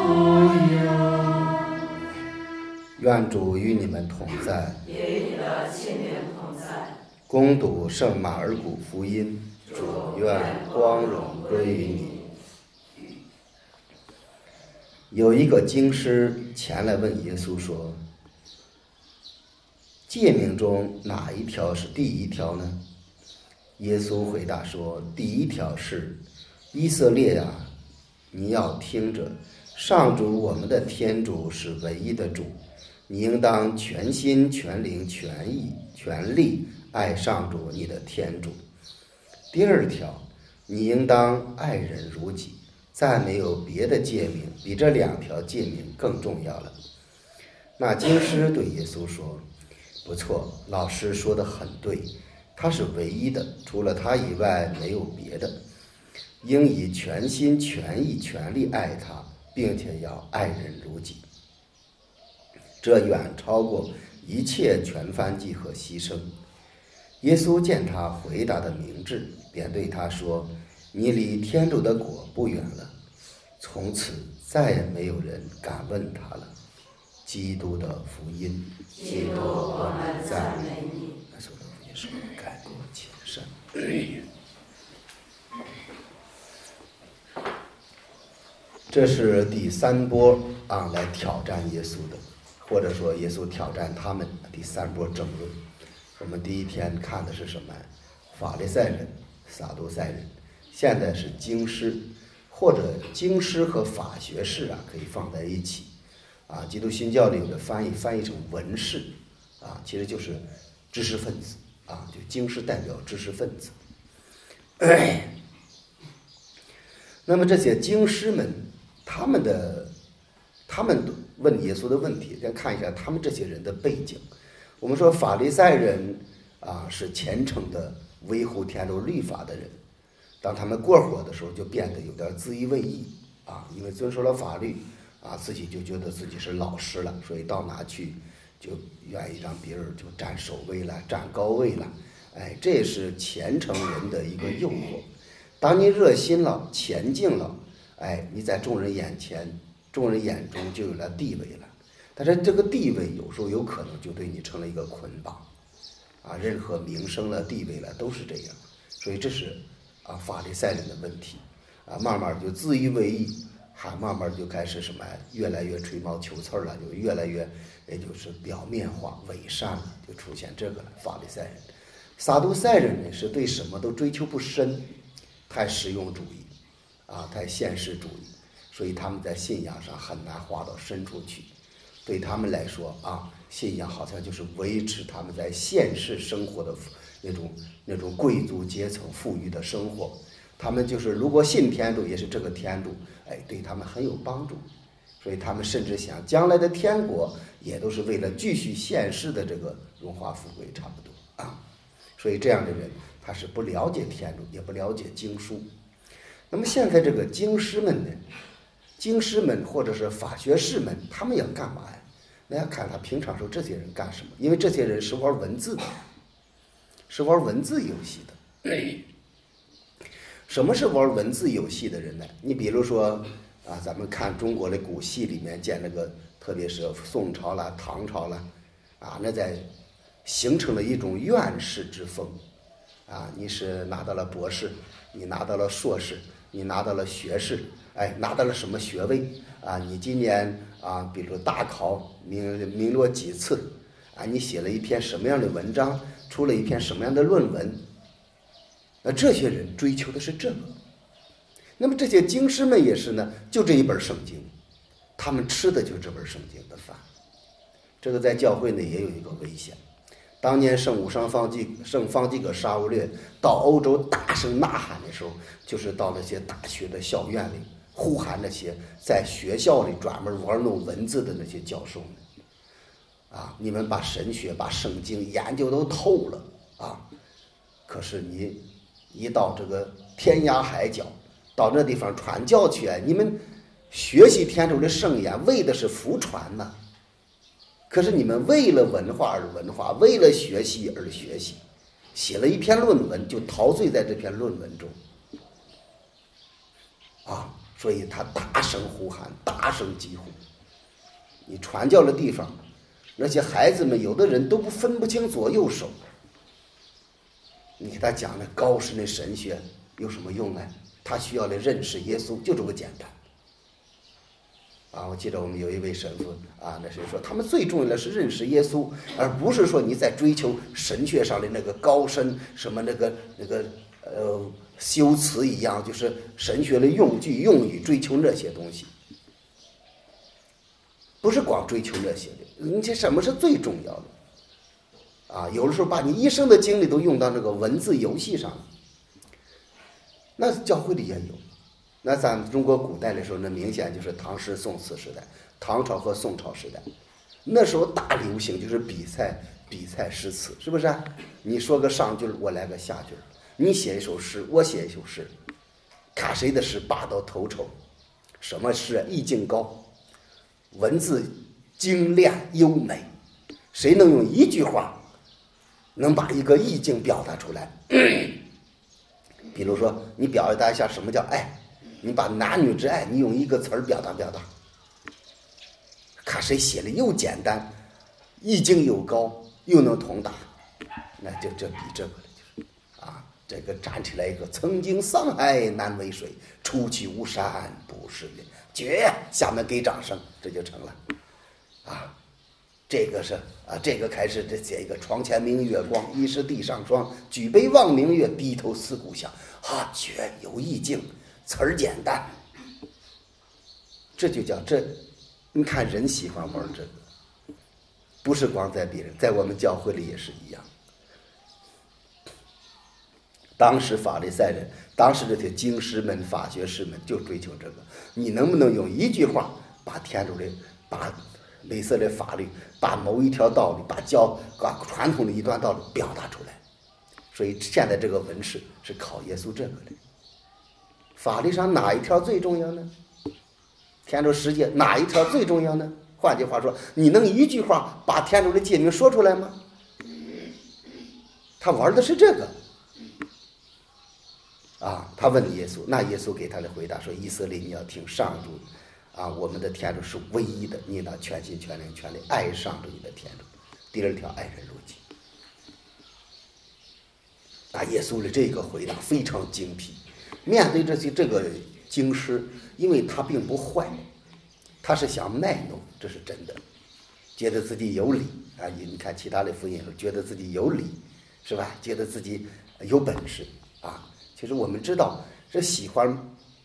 愿主与你们同在， 也与你的亲灵同在。 恭读圣马尔谷福音。主，愿光荣归于你。有一个经师前来问耶稣说：诫命中哪一条是第一条呢？耶稣回答说：第一条是：以色列啊，你要听着，上主我们的天主是唯一的主，你应当全心全灵全意全力爱上主你的天主。第二条，你应当爱人如己，再没有别的诫命比这两条诫命更重要了。那经师对耶稣说：不错，老师说得很对，他是唯一的，除了他以外没有别的，应以全心全意全力爱他，并且要爱人如己。这远超过一切全燔祭和牺牲。耶稣见他回答的明智，便对他说：你离天主的国不远了。从此再也没有人敢问他了。基督的福音。 基督，我们赞美你。 那说的福音是改过迁善。这是第三波来挑战耶稣的，或者说耶稣挑战他们第三波争论。我们第一天看的是什么？法利赛人、撒都塞人，现在是经师，或者经师和法学士可以放在一起。基督新教里有的翻译成文士，其实就是知识分子，就经师代表知识分子。那么这些经师们，他们问耶稣的问题，先看一下他们这些人的背景。我们说法利赛人是虔诚的维护天主律法的人，当他们过火的时候，就变得有点自以为意因为遵守了法律自己就觉得自己是老师了，所以到哪去就愿意让别人就占首位了，占高位了。这也是虔诚人的一个诱惑。当你热心了，前进了，你在众人眼中就有了地位了。但是这个地位有时候有可能就对你成了一个捆绑任何名声了、地位了都是这样。所以这是法利赛人的问题慢慢就自以为意，慢慢就开始什么越来越吹毛求疵了，就越来越也就是表面化、伪善了，就出现这个了。法利赛人、撒都塞人呢是对什么都追求不深，太实用主义太现实主义，所以他们在信仰上很难滑到深处去。对他们来说信仰好像就是维持他们在现实生活的那种贵族阶层富裕的生活。他们就是如果信天主也是这个天主对他们很有帮助，所以他们甚至想将来的天国也都是为了继续现世的这个荣华富贵差不多所以这样的人他是不了解天主，也不了解经书。那么现在这个经师们或者是法学士们，他们要干嘛呀？大家看他平常时候这些人干什么？因为这些人是玩文字的，是玩文字游戏的。什么是玩文字游戏的人呢？你比如说咱们看中国的古戏里面见那个，特别是宋朝啦、唐朝啦那在形成了一种院士之风你是拿到了博士，你拿到了硕士，你拿到了学士，拿到了什么学位你今年比如大考名落几次你写了一篇什么样的文章，出了一篇什么样的论文。这些人追求的是这个。那么这些经师们也是呢，就这一本圣经，他们吃的就是这本圣经的饭。这个在教会呢也有一个危险。当年圣方济各沙勿略到欧洲大声呐喊的时候，就是到那些大学的校院里呼喊那些在学校里专门玩弄文字的那些教授们你们把神学把圣经研究都透了可是你一到这个天涯海角，到那地方传教去你们学习天主的圣言为的是福传呢。可是你们为了文化而文化，为了学习而学习，写了一篇论文就陶醉在这篇论文中所以他大声呼喊，大大声疾呼。你传教的地方，那些孩子们有的人都分不清左右手，你给他讲的高深的神学有什么用呢？他需要的认识耶稣就这么简单。我记得我们有一位神父那谁说，他们最重要的是认识耶稣，而不是说你在追求神学上的那个高深什么那个修辞一样，就是神学的用句用语，追求那些东西，不是光追求那些的。你这什么是最重要的？有的时候把你一生的精力都用到那个文字游戏上了，那教会里也有。那咱们中国古代的时候，那明显就是唐诗宋词时代，唐朝和宋朝时代，那时候大流行就是比赛诗词，是不是？你说个上句，我来个下句，你写一首诗，我写一首诗，看谁的诗拔到头筹。什么诗？意境高，文字精炼优美，谁能用一句话能把一个意境表达出来？比如说你表达一下什么叫爱，你把男女之爱你用一个词儿表达，看谁写的又简单，意境又高，又能通达，那就这比这个了，就是这个站起来一个曾经沧海难为水，初去巫山不是云，绝！下面给掌声，这就成了。这个是这个开始这写一个床前明月光，疑是地上霜，举杯望明月，低头思故乡。绝有意境，词儿简单，这就叫这。你看人喜欢玩这个，不是光在别人，在我们教会里也是一样。当时法利赛人，当时这些经师们、法学士们就追求这个，你能不能用一句话把天主的、把类似的法律、把某一条道理、把传统的一段道理表达出来？所以现在这个文士是考耶稣这个的。法律上哪一条最重要呢？天主世界哪一条最重要呢？换句话说，你能一句话把天主的诫命说出来吗？他玩的是这个。他问耶稣，那耶稣给他的回答说：以色列，你要听上主我们的天主是唯一的，你拿全心全灵全力爱上主你的天主。第二条，爱人如己。耶稣的这个回答非常精辟。面对这个经师，因为他并不坏，他是想卖弄，这是真的，觉得自己有理你看其他的福音觉得自己有理，是吧？觉得自己有本事其实我们知道，这喜欢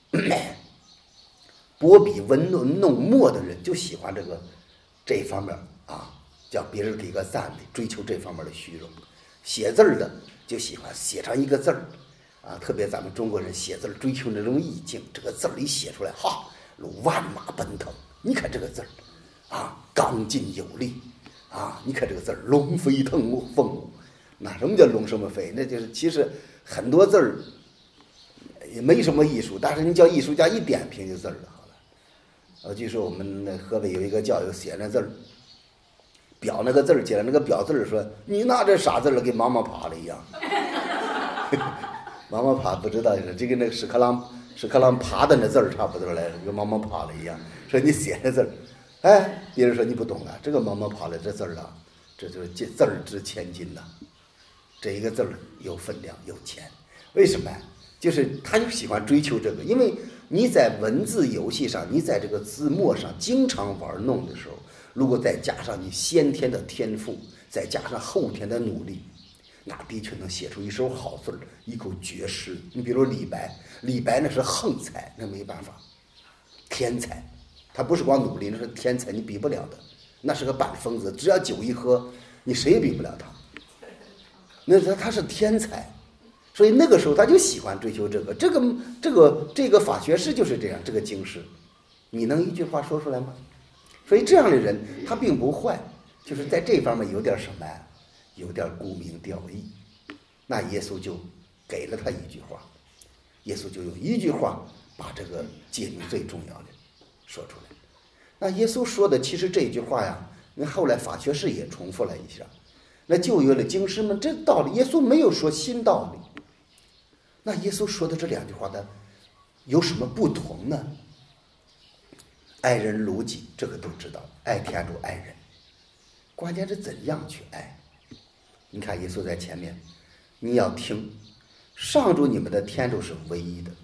博比文弄墨的人就喜欢这方面叫别人给个赞美，追求这方面的虚荣。写字的就喜欢写上一个字儿特别咱们中国人写字追求那种意境，这个字儿一写出来如万马奔腾。你看这个字儿刚劲有力你看这个字儿龙飞凤舞。那什么叫龙什么飞？那就是其实很多字儿也没什么艺术，但是你叫艺术家一点评就字儿好了。据说我们那河北有一个教友写那字儿，表那个字儿写了那个表字儿，说你拿这啥字儿给妈妈爬了一样。妈妈爬不知道，这跟那个屎壳郎爬的那字儿差不多来，跟妈妈爬了一样。说你写那字儿，别人说你不懂啊，这个妈妈爬了这字儿这就是字儿值千金呐。这一个字儿有分量有钱，为什么？就是他就喜欢追求这个，因为你在文字游戏上，你在这个字墨上经常玩弄的时候，如果再加上你先天的天赋，再加上后天的努力，那的确能写出一手好字儿，一口绝诗。你比如李白那是横才，那没办法，天才，他不是光努力，那是天才，你比不了的，那是个板疯子，只要酒一喝，你谁也比不了他。那他是天才，所以那个时候他就喜欢追求这个法学士就是这样，这个经师，你能一句话说出来吗？所以这样的人他并不坏，就是在这方面有点什么呀，有点沽名钓誉。那耶稣就给了他一句话，耶稣就用一句话把这个诫命最重要的说出来。那耶稣说的其实这句话呀，那后来法学士也重复了一下。那就有了经师们这道理，耶稣没有说新道理。那耶稣说的这两句话呢，有什么不同呢？ 爱人如己，这个都知道，爱天主爱人，关键是怎样去爱。你看耶稣在前面，你要听，上主你们的天主是唯一的，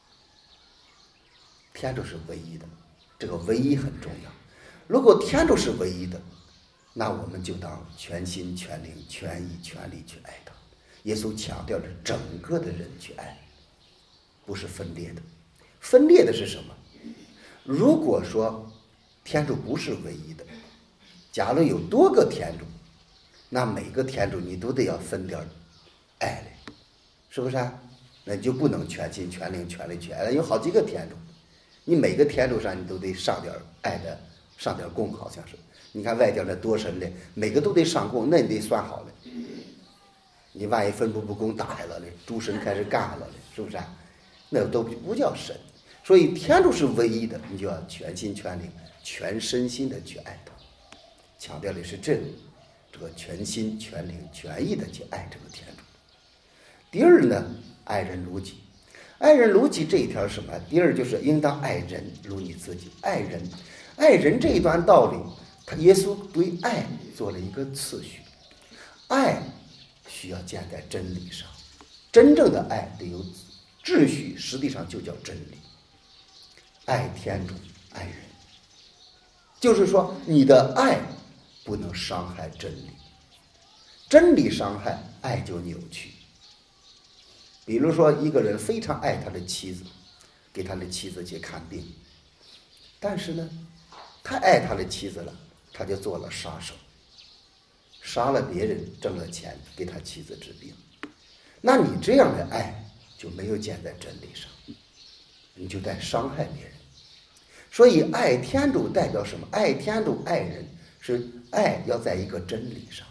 天主是唯一的，这个唯一很重要。如果天主是唯一的，那我们就当全心全灵全意全力去爱他。耶稣强调着整个的人去爱，不是分裂的。分裂的是什么？如果说天主不是唯一的，假如有多个天主，那每个天主你都得要分点爱来，是不是啊？那你就不能全心全灵全力去爱了。有好几个天主，你每个天主上你都得上点爱的，上点供，好像是。你看外教那多神的，每个都得上供，那你得算好了。你万一分布不公打下来了，诸神开始干下来了，是不是啊？那都不叫神。所以天主是唯一的，你就要全心全灵全身心的去爱他，强调的是这个全心全灵全意的去爱这个天主。第二呢，爱人如己。爱人如己这一条是什么？第二就是应当爱人如你自己。爱人这一段道理，耶稣对爱做了一个次序。爱需要建在真理上，真正的爱得有秩序，实际上就叫真理。爱天主爱人，就是说你的爱不能伤害真理，真理伤害爱就扭曲。比如说一个人非常爱他的妻子，给他的妻子去看病，但是呢太爱他的妻子了，他就做了杀手，杀了别人挣了钱给他妻子治病。那你这样的爱就没有建在真理上，你就在伤害别人。所以爱天主代表什么？爱天主爱人是爱要在一个真理上。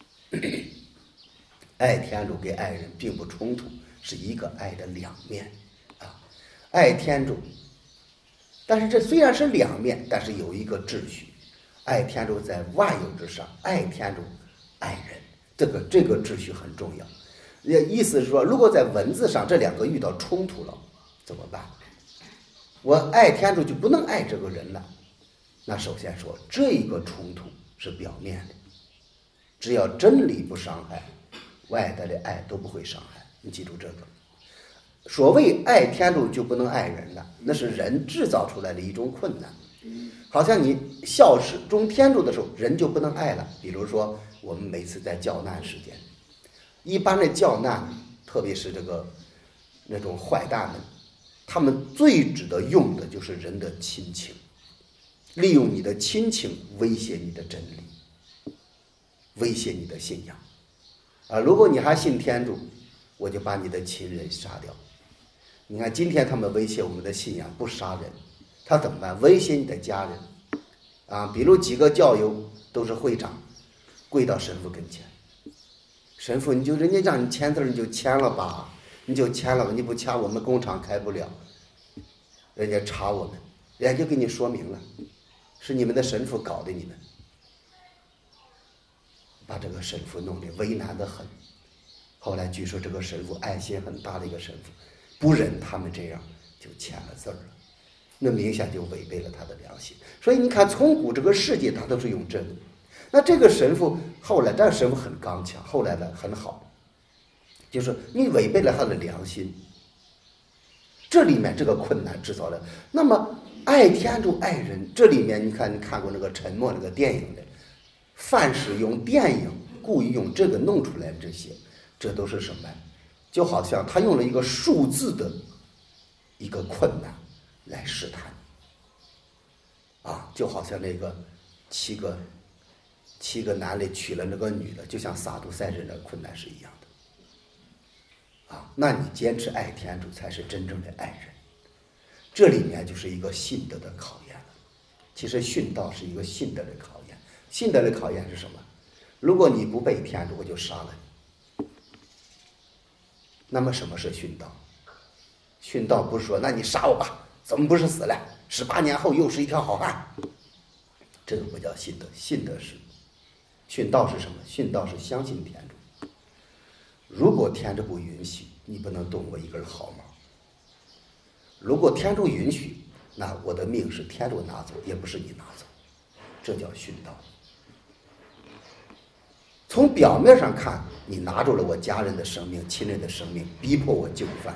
爱天主跟爱人并不冲突，是一个爱的两面啊。爱天主，但是这虽然是两面，但是有一个秩序。爱天主在万有之上，爱天主爱人，这个秩序很重要。意思是说，如果在文字上这两个遇到冲突了怎么办？我爱天主就不能爱这个人了。那首先说这个冲突是表面的，只要真理不伤害，外在的爱都不会伤害。你记住这个。所谓爱天主就不能爱人了，那是人制造出来的一种困难。好像你效忠天主的时候，人就不能爱了。比如说我们每次在教难时间，一般的教难，特别是那种坏蛋们，他们最值得用的就是人的亲情，利用你的亲情威胁你的真理，威胁你的信仰啊！如果你还信天主，我就把你的亲人杀掉。你看今天他们威胁我们的信仰不杀人，他怎么办？威胁你的家人啊！比如几个教友都是会长，跪到神父跟前，神父你就人家让你签字你就签了吧，你就签了吧，你不签我们工厂开不了。人家查我们，人家就给你说明了，是你们的神父搞的你们，把这个神父弄得为难得很。后来据说这个神父爱心很大的一个神父，不忍他们这样，就签了字了。那明显就违背了他的良心。所以你看，从古这个世界他都是用这个。那这个神父后来，但是神父很刚强，后来呢很好，就是你违背了他的良心。这里面这个困难制造了。那么爱天主爱人，这里面你看过那个沉默那个电影的，凡是用电影故意用这个弄出来，这都是什么？就好像他用了一个数字的一个困难来试探啊，就好像那个七个男的娶了那个女的，就像撒杜塞人的困难是一样的啊。那你坚持爱天主才是真正的爱人。这里面就是一个信德的考验了。其实殉道是一个信德的考验。信德的考验是什么？如果你不背天主，我就杀了你。那么什么是殉道？殉道不是说那你杀我吧，怎么不是死了？18年后又是一条好汉。这个不叫信德，信德是殉道是什么？殉道是相信天主。如果天主不允许，你不能动我一根毫毛。如果天主允许， 那我的命是天主拿走，也不是你拿走，这叫殉道。从表面上看，你拿住了我家人的生命、亲人的生命，逼迫我就范，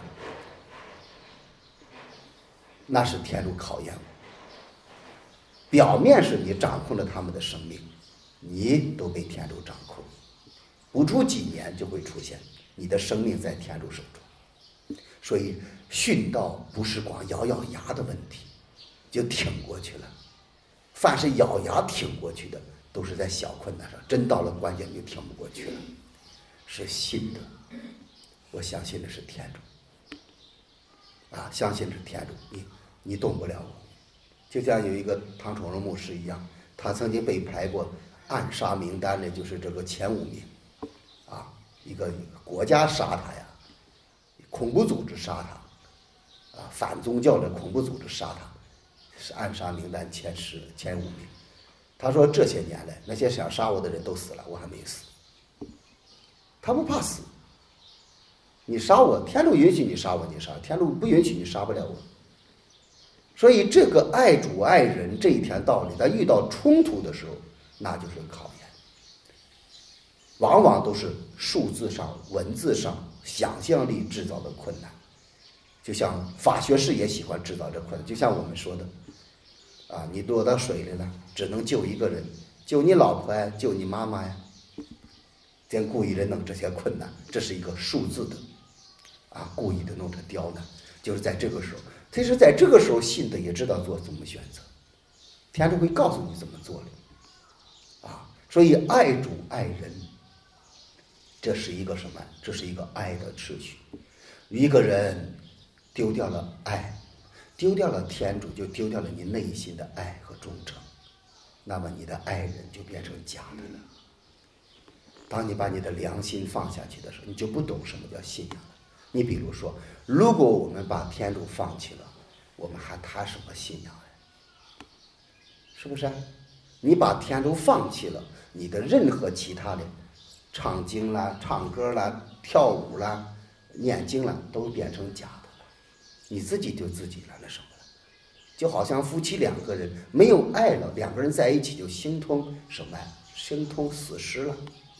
那是天主考验我。表面是你掌控了他们的生命，你都被天主掌控，不出几年就会出现你的生命在天主手中。所以殉道不是光咬咬牙的问题就挺过去了，凡是咬牙挺过去的都是在小困难上，真到了关键就挺不过去了。是信的，我相信的是天主啊，相信是天主，你动不了我。就像有一个唐崇荣牧师一样，他曾经被排过暗杀名单的，就是这个前5名啊，一个国家杀他呀，恐怖组织杀他啊，反宗教的恐怖组织杀他，是暗杀名单前5名。他说这些年来，那些想杀我的人都死了，我还没死。他不怕死，你杀我，天主允许你杀我，你杀；天主不允许你杀不了我。所以这个爱主爱人这一条道理，在遇到冲突的时候，那就是考验，往往都是数字上、文字上、想象力制造的困难。就像法学士也喜欢制造这困难，就像我们说的啊，你落到水里了，只能救一个人，救你老婆呀，救你妈妈呀，咱故意的弄这些困难，这是一个数字的啊，故意的弄成刁难。就是在这个时候，其实在这个时候，信的也知道做怎么选择，天主会告诉你怎么做的啊。所以爱主爱人，这是一个什么？这是一个爱的秩序。一个人丢掉了爱，丢掉了天主，就丢掉了你内心的爱和忠诚，那么你的爱人就变成假的了。当你把你的良心放下去的时候，你就不懂什么叫信仰了。你比如说，如果我们把天主放弃了，我们还谈什么信仰呀？是不是？你把天主放弃了，你的任何其他的唱经啦、唱歌啦、跳舞啦、念经啦，都变成假的了。你自己就自己了，那什么了？就好像夫妻2个人没有爱了，2个人在一起就形同什么呀？形同死尸了。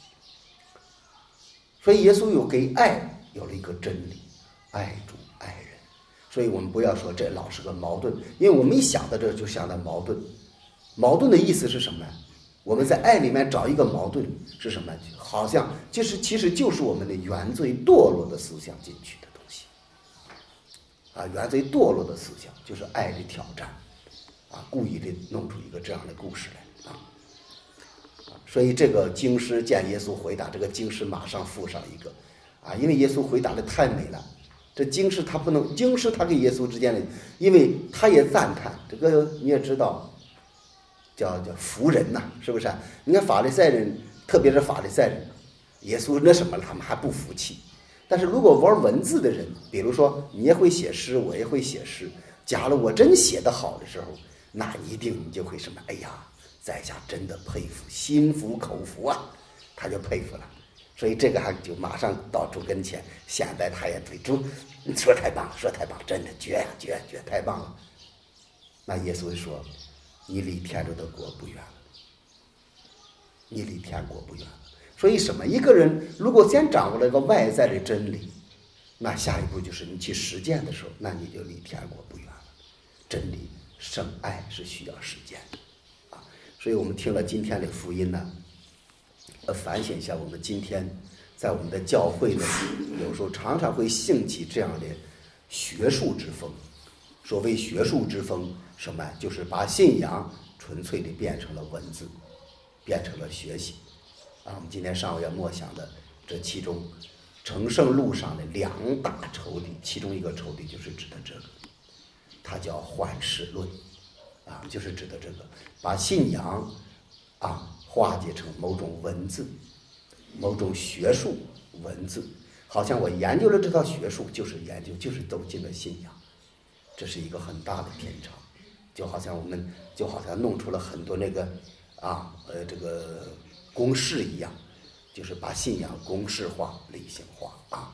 所以耶稣有给爱有了一个真理，爱主爱人。所以我们不要说这老是个矛盾，因为我们一想到这就想到矛盾。矛盾的意思是什么呢？我们在爱里面找一个矛盾是什么？好像其实就是我们的原罪堕落的思想进去的东西啊，原罪堕落的思想就是爱的挑战啊，故意的弄出一个这样的故事来啊。所以这个经师见耶稣回答，这个经师马上附上一个啊，因为耶稣回答的太美了，这经师他不能，经师他跟耶稣之间的，因为他也赞叹这个，你也知道叫服人呐，是不是？你看法利赛人，特别是法利赛人，耶稣那什么了，他们还不服气。但是如果玩文字的人，比如说你也会写诗，我也会写诗，假如我真写得好的时候，那一定你就会什么？哎呀，在下真的佩服，心服口服啊，他就佩服了。所以这个还就马上到主跟前，现在他也对主，你说太棒了，说太棒，真的绝呀绝太棒了。那耶稣说，你离天主的国不远了，你离天国不远了。所以什么？一个人如果先掌握了一个外在的真理，那下一步就是你去实践的时候，那你就离天国不远了。真理圣爱是需要实践的啊。所以我们听了今天的福音呢，反省一下，我们今天在我们的教会呢，有时候常常会兴起这样的学术之风。所谓学术之风，什么？就是把信仰纯粹的变成了文字，变成了学习。啊，我们今天上午要默想的这其中，成圣路上的2大仇敌，其中一个仇敌就是指的这个，它叫幻世论，啊，就是指的这个，把信仰啊化解成某种文字，某种学术文字，好像我研究了这套学术，就是研究，就是走进了信仰，这是一个很大的偏差，就好像我们就好像弄出了很多那个这个公式一样，就是把信仰公式化、理性化啊。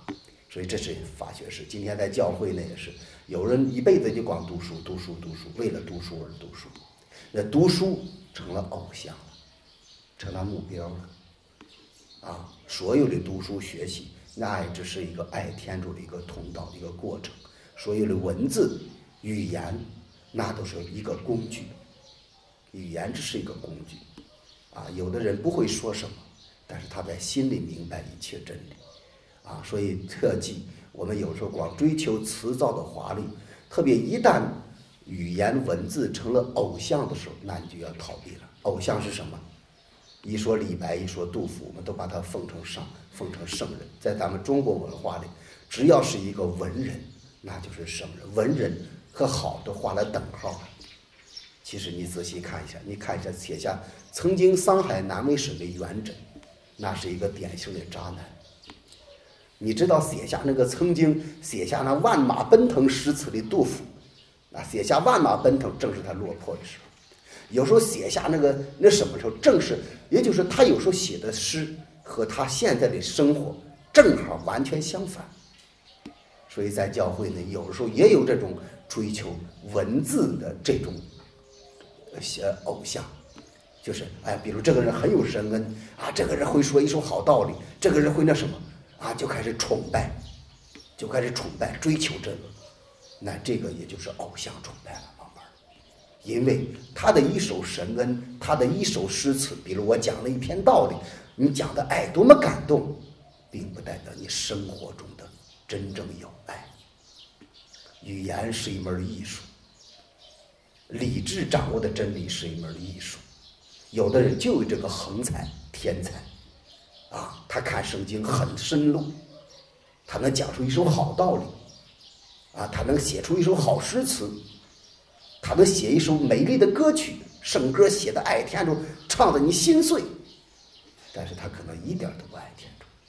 所以这是法学士。今天在教会呢也是，有人一辈子就光读书，为了读书而读书，那读书成了偶像了，成了目标了。所有的读书学习，那也只是一个爱天主的一个通道，一个过程。所有的文字、语言，那都是一个工具，语言只是一个工具。有的人不会说什么，但是他在心里明白一切真理。所以特技我们有时候光追求辞藻的华丽，特别一旦语言文字成了偶像的时候，那你就要逃避了。偶像是什么？一说李白，一说杜甫，我们都把他奉成圣人。在咱们中国文化里，只要是一个文人，那就是圣人。文人和好都画了等号了。其实你仔细看一下，写下曾经桑海南卫省的元稹，那是一个典型的渣男。你知道曾经写下那万马奔腾诗词的杜甫，写下万马奔腾正是他落魄的时候。有时候写下那什么时候，正是也就是他有时候写的诗和他现在的生活正好完全相反。所以在教会呢，有的时候也有这种追求文字的这种偶像，就是比如这个人很有神恩这个人会说一手好道理，这个人会那什么就开始崇拜，追求这个，那这个也就是偶像崇拜了。因为他的一首神恩，他的一首诗词，比如我讲了一篇道理，你讲的爱多么感动，并不代表你生活中的真正有爱。语言是一门艺术，理智掌握的真理是一门艺术。有的人就有这个横才天才他看圣经很深入，他能讲出一首好道理他能写出一首好诗词，他能写一首美丽的歌曲，圣歌写的爱天主，唱得你心碎，但是他可能一点都不爱天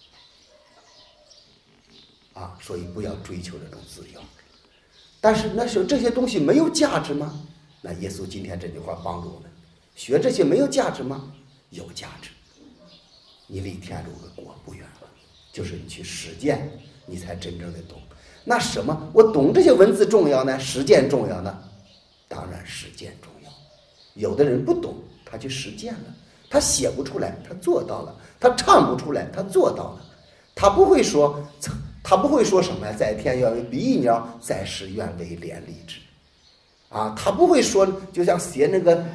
主所以不要追求这种自由。但是那时候这些东西没有价值吗？那耶稣今天这句话帮助我们，学这些没有价值吗？有价值。你离天主的国不远了，就是你去实践，你才真正的懂。那什么，我懂这些文字重要呢，实践重要呢？当然实践重要。有的人不懂，他去实践了，他写不出来，他做到了；他唱不出来，他做到了。他不会说什么在天愿为比翼鸟，在世愿为连理枝他不会说，就像写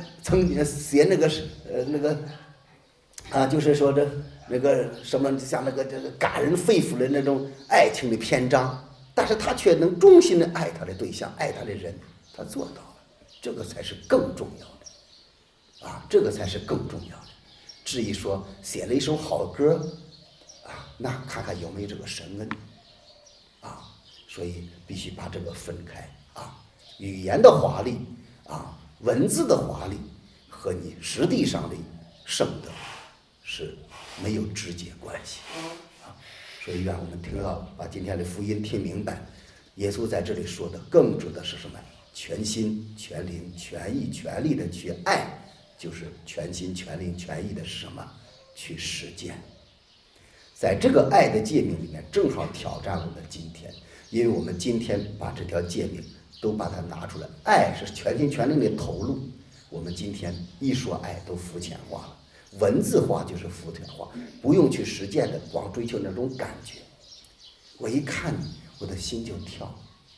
就是说那个什么，像这个感人肺腑的那种爱情的篇章，但是他却能衷心的爱他的对象，爱他的人，他做到了。这个才是更重要的这个才是更重要的。至于说写了一首好歌那看看有没有这个神恩所以必须把这个分开语言的华丽文字的华丽和你实际上的圣德是没有直接关系所以愿我们听到，把今天的福音听明白。耶稣在这里说的更指的是什么？全心全灵全意全力的去爱，就是全心全灵全意的是什么？去实践。在这个爱的诫命里面，正好挑战我们今天，因为我们今天把这条诫命都把它拿出来，爱是全心全灵的投入。我们今天一说爱都肤浅化了，文字化就是肤浅化，不用去实践的，光追求那种感觉。我一看你，我的心就跳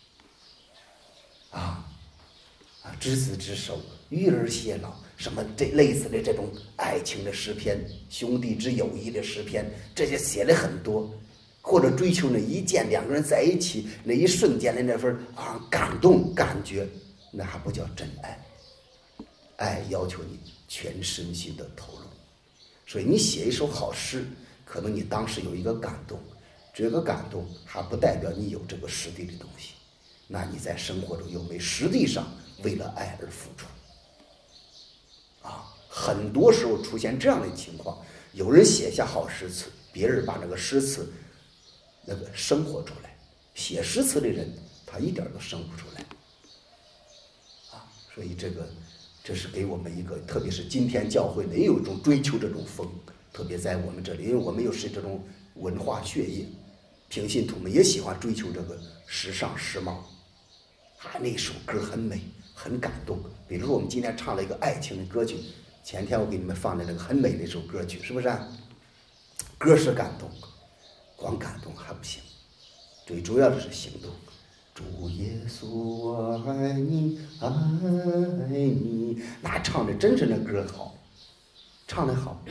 执子之手，育儿偕老，什么这类似的这种爱情的诗篇，兄弟之友谊的诗篇，这些写了很多。或者追求那一见两个人在一起那一瞬间的那份感动感觉，那还不叫真爱。爱要求你全身心的投入。所以你写一首好诗，可能你当时有一个感动，这个感动还不代表你有这个实际的东西，那你在生活中有没有实际上为了爱而付出很多时候出现这样的情况，有人写下好诗词，别人把那个诗词那个生活出来，写诗词的人他一点都生不出来所以这是给我们一个，特别是今天教会也有一种追求这种风，特别在我们这里，因为我们又是这种文化血液平信徒们也喜欢追求这个时尚时髦，那首歌很美，很感动。比如说我们今天唱了一个爱情的歌曲，前天我给你们放的那个很美的一首歌曲，是不是啊？歌是感动，光感动还不行，最主要的是行动。主耶稣我爱你爱你，那唱的真是那歌好，唱的好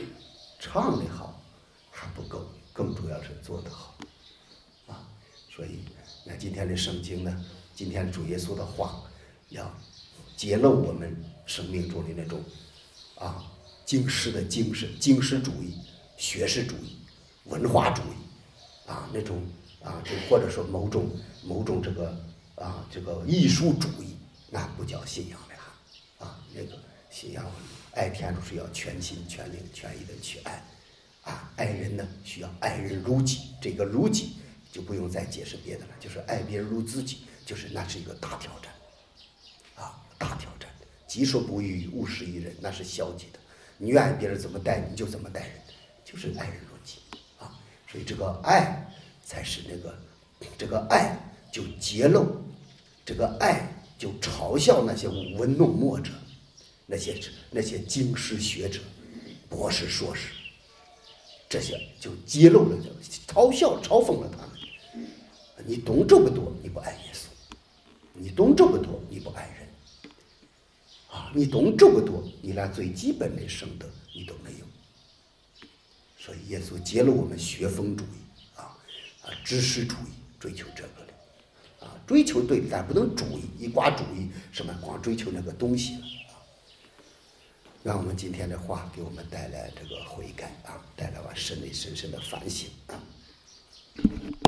还不够，更主要是做得好啊！所以那今天的圣经呢，今天主耶稣的话要揭露我们生命中的那种经世的精神，经世主义、学识主义、文化主义那种就或者说某种这个艺术主义，那不叫信仰的那个信仰爱天主是要全心全灵全意的去爱爱人呢需要爱人如己，这个如己就不用再解释别的了，就是爱别人如自己，就是那是一个大挑战大挑战。己所不欲，勿施于人，那是消极的。你愿意别人怎么待你就怎么待人，就是爱人如己所以这个爱才是这个爱就揭露，这个爱就嘲笑那些舞文弄墨者，那些经师学者、博士硕士，这些就揭露了，嘲讽了他们。你懂这么多，你不爱耶稣；你懂这么多，你不爱人你懂这么多，你连最基本的圣德你都没有。所以耶稣揭露我们学风主义知识主义，追求这个的追求对，但不能主义一挂主义什么光追求那个东西了让我们今天的话给我们带来这个悔改带来深的反省